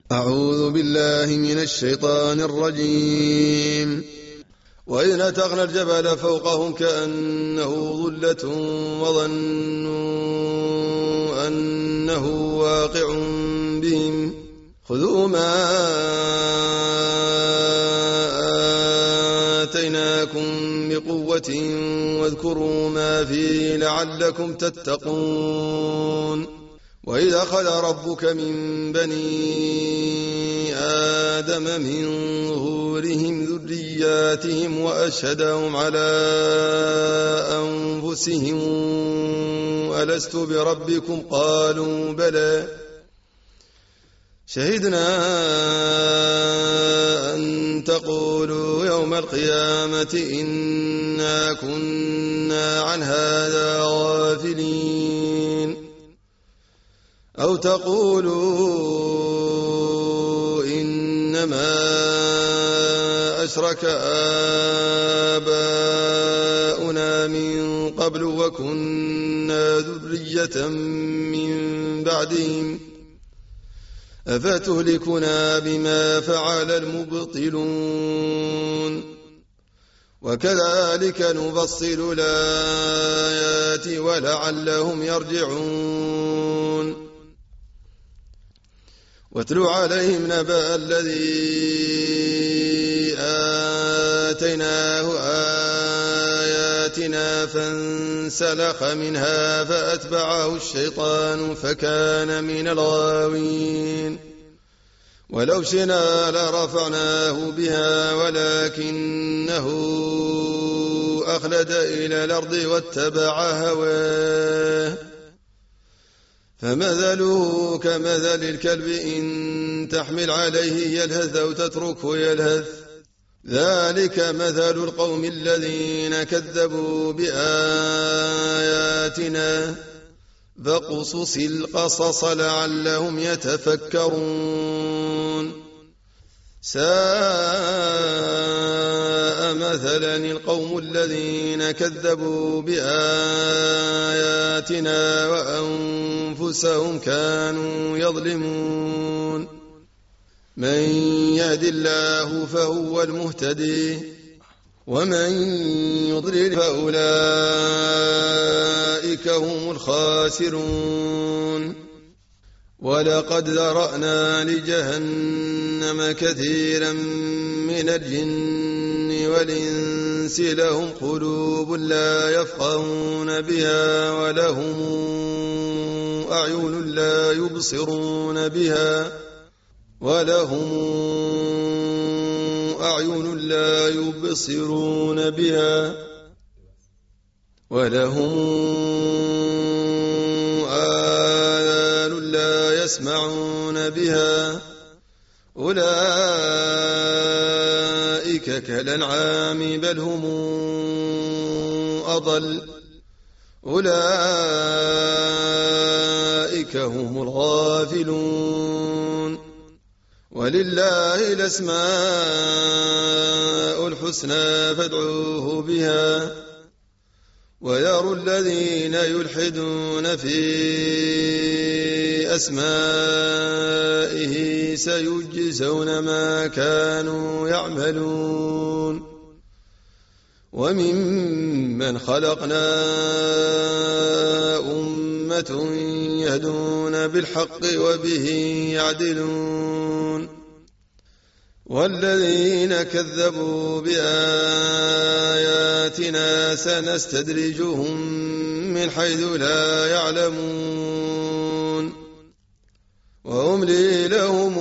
أعوذ بالله من الشيطان الرجيم. وإذ نتقنا الجبل فوقهم كأنه ظلة وظنوا أنه واقع بهم خذوا ما آتيناكم بقوة واذكروا ما فيه لعلكم تتقون. وإذ أخذ ربك من بني آدم من ظهورهم ذرياتهم وأشهدهم على أنفسهم ألست بربكم قالوا بلى شهدنا أن تقولوا يوم القيامة إنا كنا عن هذا غافلين أو تقولوا إنما أشرك آباؤنا من قبل وكنا ذرية من بعدهم أفتهلكنا بما فعل المبطلون وكذلك نفصل الآيات ولعلهم يرجعون. واتل عليهم نبأ الذي آتيناه آياتنا فانسلخ منها فأتبعه الشيطان فكان من الغاوين. ولو شئنا لرفعناه بها ولكنه أخلد إلى الأرض واتبع هواه فمثله كمثل الكلب إن تحمل عليه يلهث أو تتركه يلهث ذلك مثل القوم الذين كذبوا بآياتنا فاقصص القصص لعلهم يتفكرون. ساء مثلا القوم الذين كذبوا بآياتنا وأنفسهم كانوا يظلمون. من يهد الله فهو المهتدي ومن يضلل فأولئك هم الخاسرون. ولقد ذرأنا لجهنم كثيرا من الجن والإنس لهم قلوب لا يفقهون بها ولهم أعين لا يبصرون بها ولهم آذان لا يسمعون بها أولئك كالأنعام بل هم أضل أولئك هم الغافلون. ولله الأسماء الحسنى فادعوه بها ويروا الذين يلحدون في أسمائه سيجزون ما كانوا يعملون. وممن خلقنا أمة يهدون بالحق وبه يعدلون. والذين كذبوا بآياتنا سنستدرجهم من حيث لا يعلمون وأملي لهم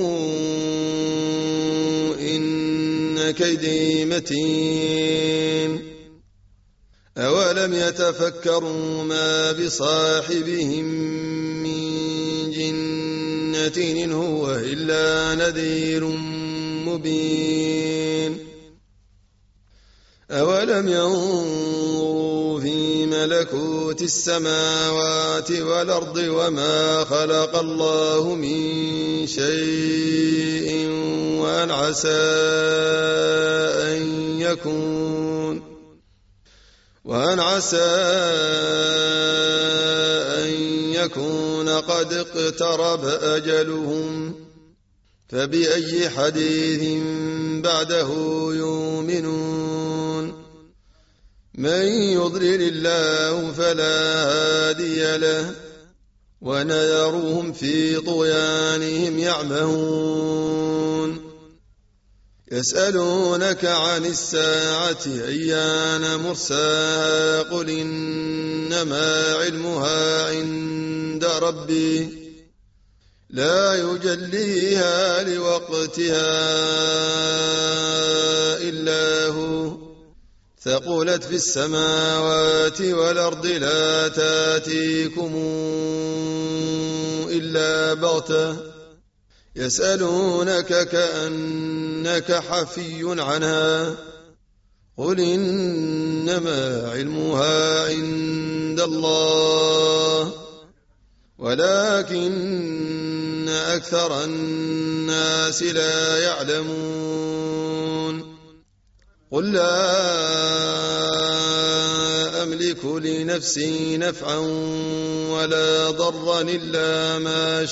إن كيدي متين. أولم يتفكروا ما بصاحبهم من جنة إن هو إلا نذير مبين. أولم ينظروا في ملكوت السماوات والأرض وما خلق الله من شيء وأن عسى أن يكون قد اقترب أجلهم فبأي حديث بعده يؤمنون من يضلل الله فلا هادي له ونذرهم في طغيانهم يعمهون يسألونك عن الساعة أيان مرساها قل إنما علمها عند ربي لا يجليها لوقتها إلا هو ثقلت في السماوات والأرض لا تأتيكم إلا بغتة يسألونك كأنك حفي عنها قل إنما علمها عند الله ولكن أكثر الناس لا يعلمون قل لا أملك لنفسي نفعا ولا ضرا إلا ما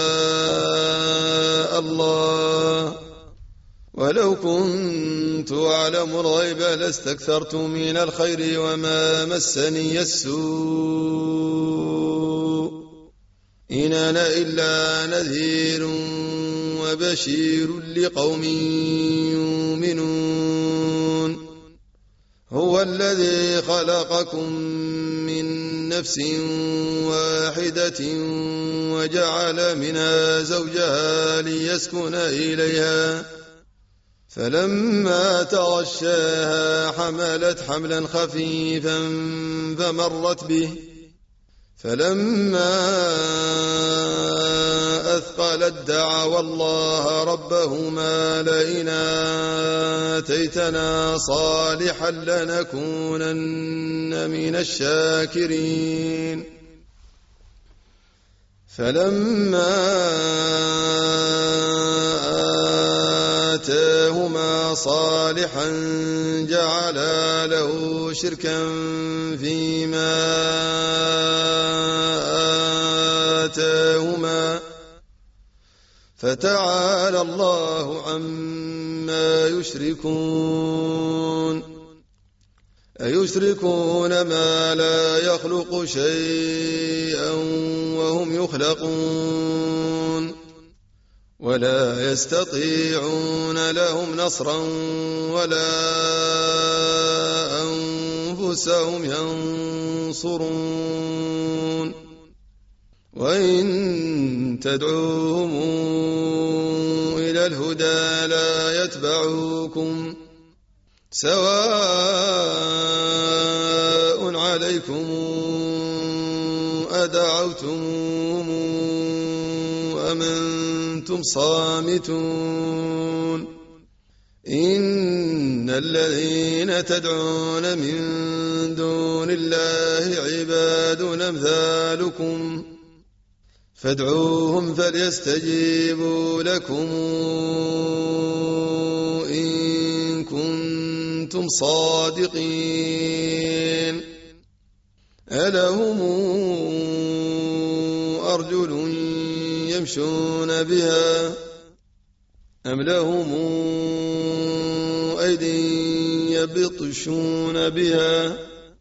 شاء الله ولو كنت أعلم الغيب لاستكثرت من الخير وما مسني السوء إن أنا إلا نذير وبشير لقوم يؤمنون هو الذي خلقكم من نفس واحدة وجعل منها زوجها ليسكن إليها فلما تغشاها حملت حملا خفيفا فمرت به فلما أثقلت دعوا الله ربهما لئن آتيتنا صالحا لنكونن من الشاكرين فلما آتاهما صالحا جعلا له شركا فيما آتاهما فتعالى الله عما يشركون أيشركون ما لا يخلق شيئا وهم يخلقون ولا يستطيعون لهم نصرا ولا أنفسهم ينصرون وإن تدعوهم إلى الهدى لا يتبعوكم سواء عليكم أدعوتم أم أنتم صامتون إن الذين تدعون من دون الله عباد أمثالكم فادعوهم فليستجيبوا لكم إن كنتم صادقين ألهم أرجل يمشون بها أم لهم أيدي يبطشون بها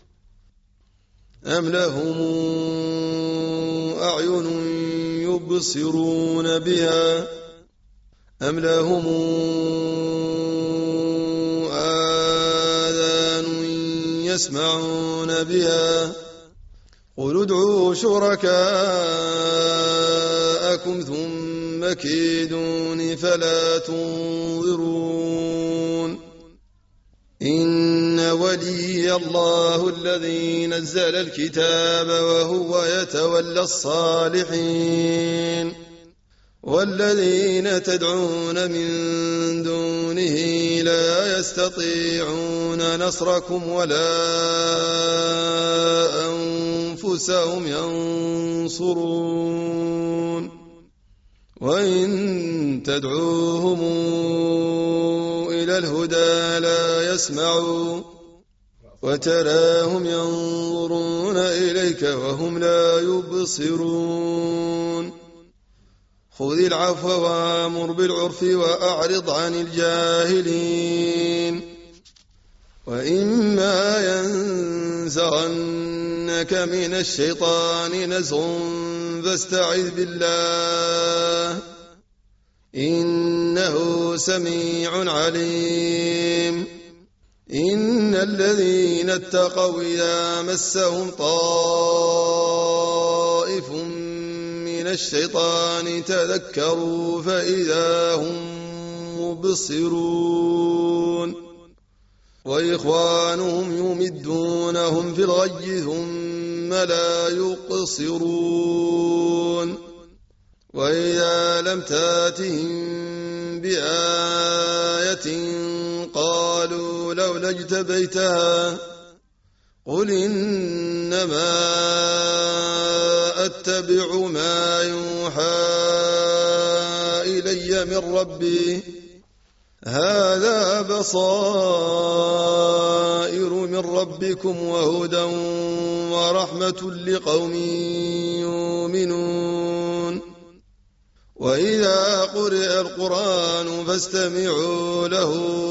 أم لهم أعين يبصرون بها أم لهم آذان يسمعون بها قل ادعوا شركاءكم ثم كيدون فلا تنظرون إن ولي الله الذي نزل الكتاب وهو يتولى الصالحين والذين تدعون من دونه لا يستطيعون نصركم ولا أنفسهم ينصرون وإن تدعوهم إلى الهدى لا يسمعوا وتراهم ينظرون إليك وهم لا يبصرون خذ العفو وامر بالعرف وأعرض عن الجاهلين وإما ينزغنك من الشيطان نزغ فاستعذ بالله إنه سميع عليم إن الذين اتقوا إذا مسهم طائف من الشيطان تذكروا فإذا هم مبصرون وإخوانهم يمدونهم في الغي ثم لا يقصرون وإذا لم تاتهم بآية قالوا لولا اجتبيتها قل إنما أتبع ما يوحى إلي من ربي هذا بصائر من ربكم وهدى ورحمة لقوم يؤمنون وإذا قرئ القرآن فاستمعوا له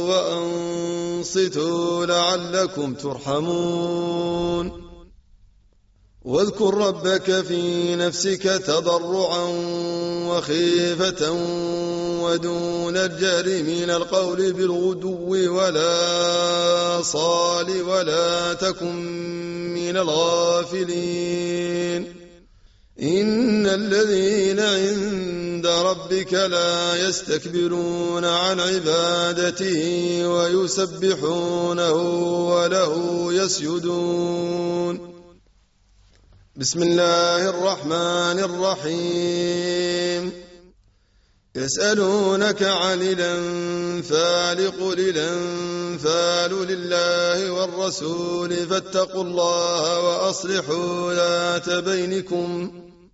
وأنصتوا لعلكم ترحمون واذكر ربك في نفسك تضرعا وخيفة ودون الجهر من القول بالغدو ولا صال ولا تكن من الغافلين إن الذين عند ربك لا يستكبرون عن عبادته ويسبحونه وله يسجدون بسم الله الرحمن الرحيم يسألونك عن الأنفال قل الأنفال لله والرسول فاتقوا الله وأصلحوا ذات بينكم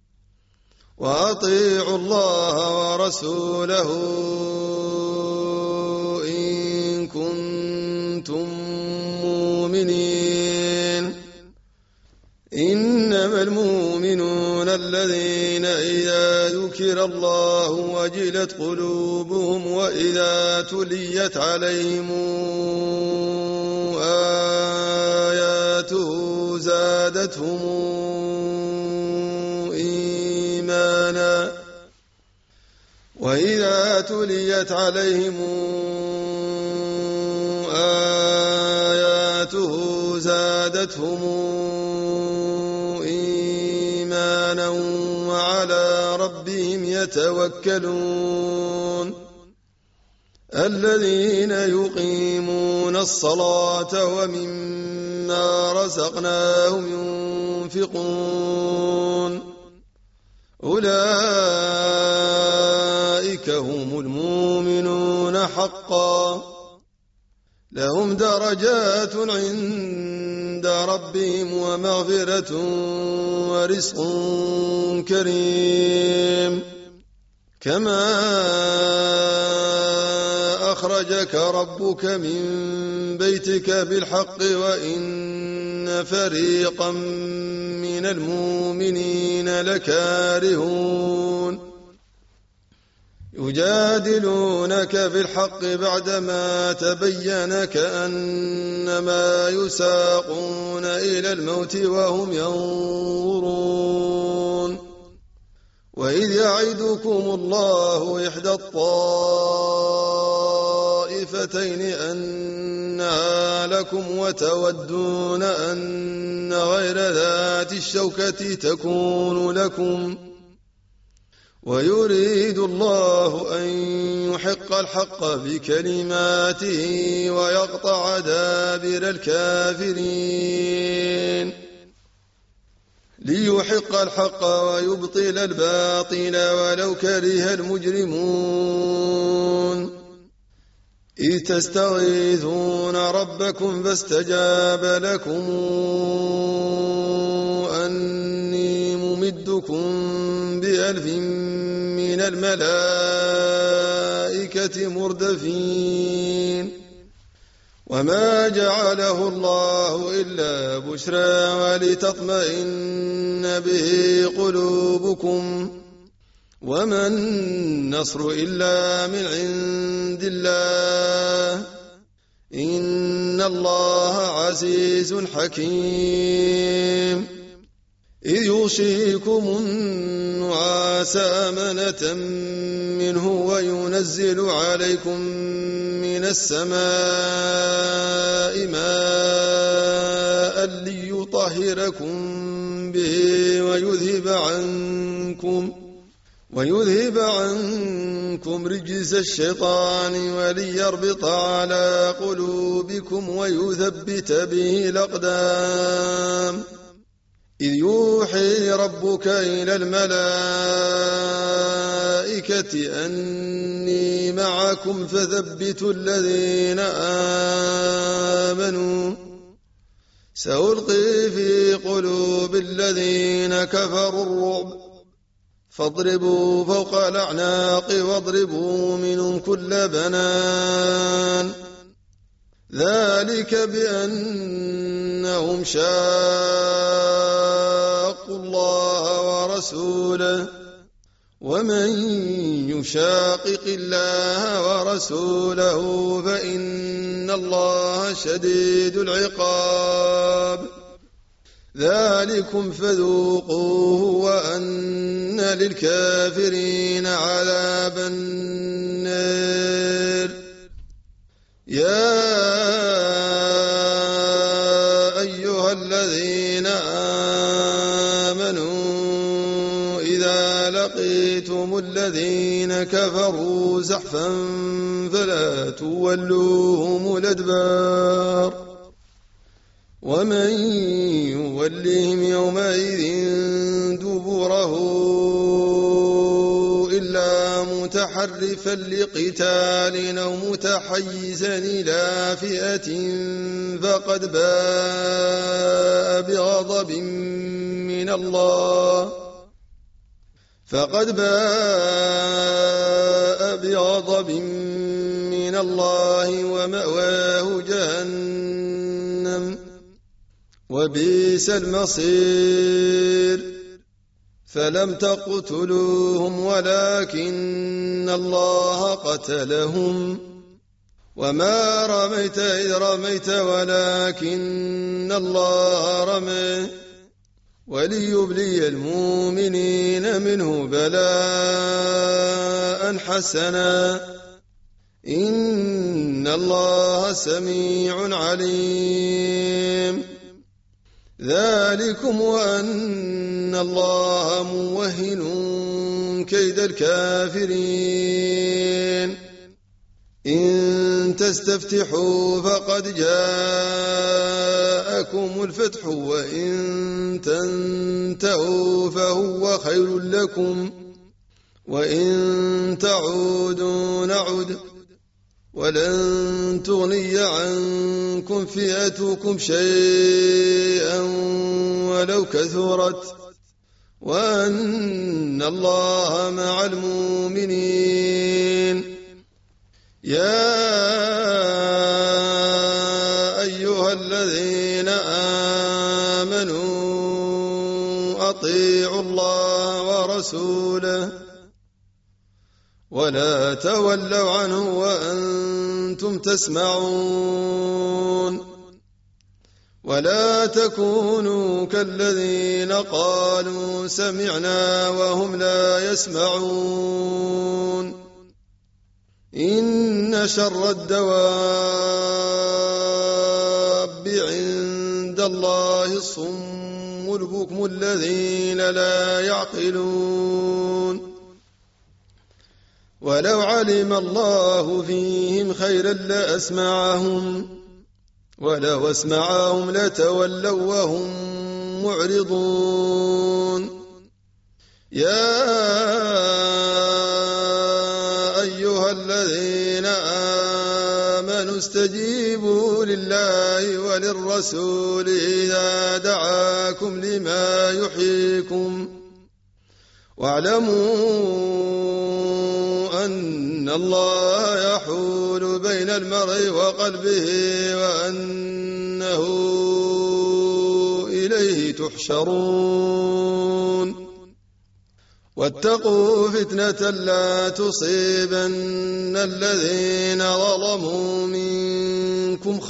وأطيعوا الله ورسوله إن كنتم مؤمنين إنما المؤمنون الذين إذا ذكر الله وجلت قلوبهم وإذا تليت عليهم آياته زادتهم إيمانا وإذا تليت عليهم آياته زادتهم إيمانا وعلى ربهم يتوكلون الذين يقيمون الصلاة ومما رزقناهم ينفقون أولئك هم المؤمنون حقا لهم درجات عند ربهم ومغفرة ورزق كريم كما أخرجك ربك من بيتك بالحق وإن فريقا من المؤمنين لكارهون يجادلونك في الحق بعدما تبين كأنما يساقون إلى الموت وهم ينظرون وإذ يعدكم الله إحدى الطائفتين أنها لكم وتودون أن غير ذات الشوكة تكون لكم ويريد الله أن يحق الحق بكلماته ويقطع دابر الكافرين ليحق الحق ويبطل الباطل ولو كره المجرمون إذ تستغيثون ربكم فاستجاب لكم أني ممدكم ب1000 من الملائكة مردفين وما جعله الله إلا بشرى ولتطمئن به قلوبكم وما النصر إلا من عند الله إن الله عزيز حكيم إذ يغشيكم النعاس أمنة منه وينزل عليكم من السماء ماء ليطهركم به ويذهب عنكم رجز الشيطان وليربط على قلوبكم ويثبت به الأقدام إذ يوحي ربك إلى الملائكة أني معكم فثبتوا الذين آمنوا سألقي في قلوب الذين كفروا الرعب فاضربوا فوق الأعناق واضربوا منهم كل بنان ذلك بأنهم شاقوا الله ورسوله ومن يشاقق الله ورسوله فإن الله شديد العقاب ذلكم فذوقوه وأن للكافرين عذاب النار يا أيها الذين آمنوا إذا لقيتم الذين كفروا زحفا فلا تولوهم الأدبار ومن يولهم يومئذ دبره إلا متحرفا لقتال أو متحيزا إلى فئة فقد باء بغضب من الله ومأواه جهنم وبئس المصير فلم تقتلوهم ولكن الله قتلهم وما رميت إذ رميت ولكن الله رمي وليبلي المؤمنين منه بلاء حسنا إن الله سميع عليم ذلكم وأن الله موهن كيد الكافرين إن تستفتحوا فقد جاءكم الفتح وإن تنتهوا فهو خير لكم وإن تعودوا نعد ولن تغني عنكم فئتكم شيئا ولو كثرت وأن الله مع المؤمنين يا أيها الذين آمنوا أطيعوا الله ورسوله ولا تولوا عنه وأنتم تسمعون ولا تكونوا كالذين قالوا سمعنا وهم لا يسمعون إن شر الدواب عند الله الصم البكم الذين لا يعقلون ولو علم الله فيهم خيرا لأسمعهم ولو أسمعهم لتولوا وهم معرضون يا أيها الذين آمنوا استجيبوا لله وللرسول إذا دعاكم لما يحييكم واعلموا أن الله يحول بين المرء وقلبه وأنه إليه تحشرون واتقوا فتنة لا تصيبن الذين ظلموا منكم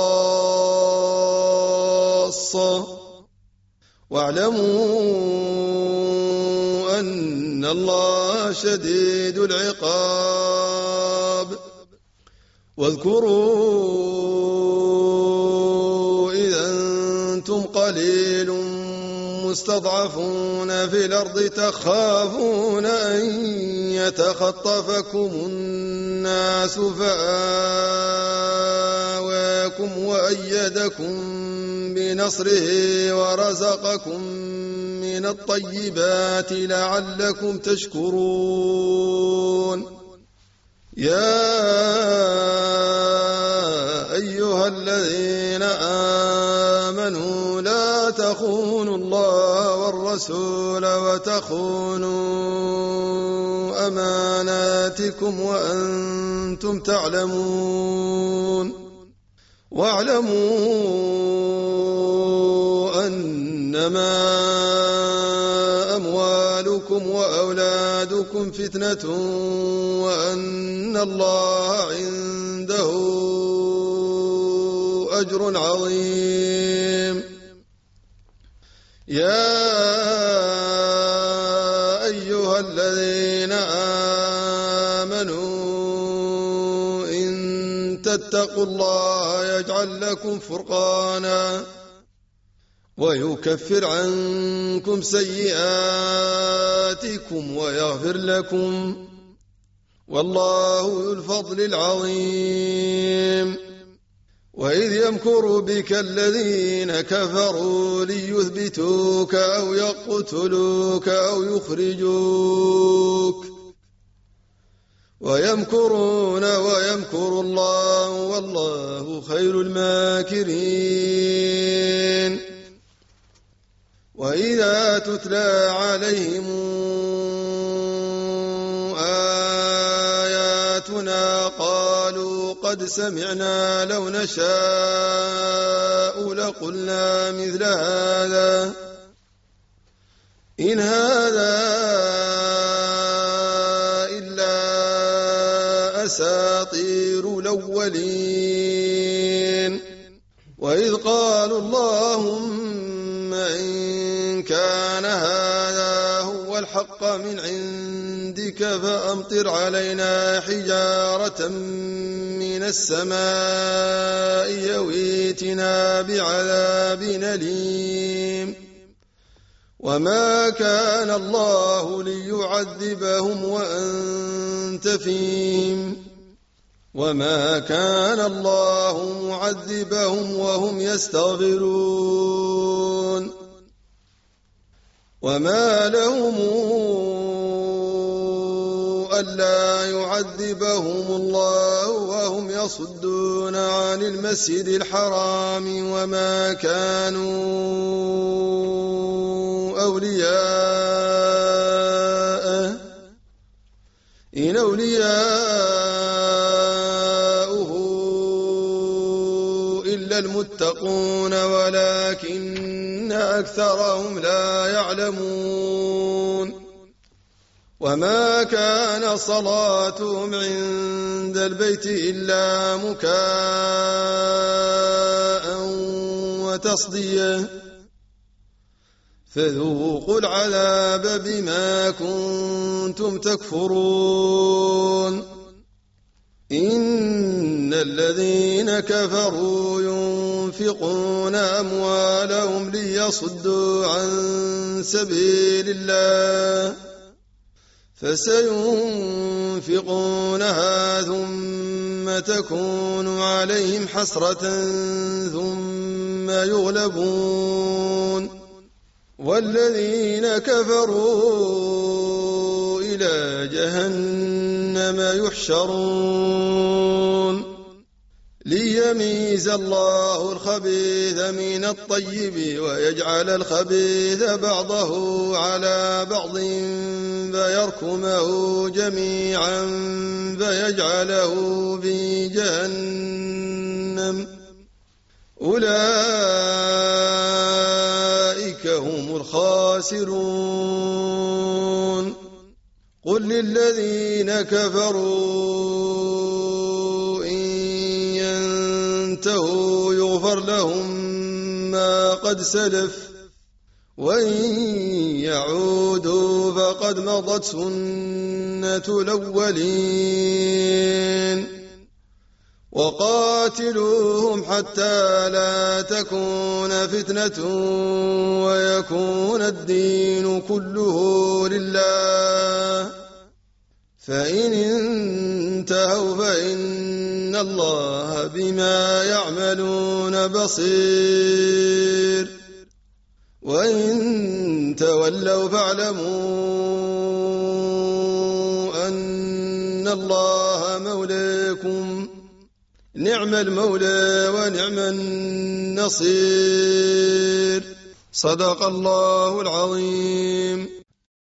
خاصة واعلموا أن الله شديد العقاب. واذكروا إذا أنتم قليل مستضعفون في الأرض تخافون أن يتخطفكم الناس فآواكم وأيدكم بنصره ورزقكم من الطيبات لعلكم تشكرون. يا أيها الذين آمنوا لا تخونوا الله والرسول وتخونوا أماناتكم وأنتم تعلمون. واعلموا أنما أموالكم وأولادكم فتنة وأن الله عنده أجر عظيم. يا أيها الذين آمنوا إن تتقوا الله يجعل لكم فرقانا ويكفر عنكم سيئاتكم ويغفر لكم والله ذو الفضل العظيم. وإذ يمكر بك الذين كفروا ليثبتوك أو يقتلوك أو يخرجوك ويمكرون ويمكر الله والله خير الماكرين. وإذا تتلى عليهم آياتنا قالوا قد سمعنا لو نشاء لقلنا مثل هذا إن هذا إلا أساطير الأولين. وإذ قالوا اللهم إن كان هذا هو الحق من عندك فأمطر علينا حجارة من السماء أو ائتنا بعذاب أليم. وما كان الله ليعذبهم وأنت فيهم وما كان الله معذبهم وهم يستغفرون. وما لهم ألا يعذبهم الله وهم يصدون عن المسجد الحرام وما كانوا أولياءه إن أولياؤه إلا المتقون ولكن أكثرهم لا يعلمون. وما كان صلاتهم عند البيت إلا مكاء وتصدية فذوقوا العذاب بما كنتم تكفرون. إن الذين كفروا ينفقون أموالهم ليصدوا عن سبيل الله فسينفقونها ثم تكون عليهم حسرة ثم يغلبون والذين كفروا إلى جهنم يحشرون ليميز الله الخبيث من الطيب ويجعل الخبيث بعضه على بعض فيركمه جميعا فيجعله في جهنم أولئك هم الخاسرون. قل للذين كفروا إن ينتهوا يغفر لهم ما قد سلف وإن يعودوا فقد مضت سنة الأولين وقاتلوهم حتى لا تكون فتنة ويكون الدين كله لله فإن انتهوا فإن الله بما يعملون بصير وإن تولوا فاعلموا أن الله مولاكم نعم المولى ونعم النصير صدق الله العظيم.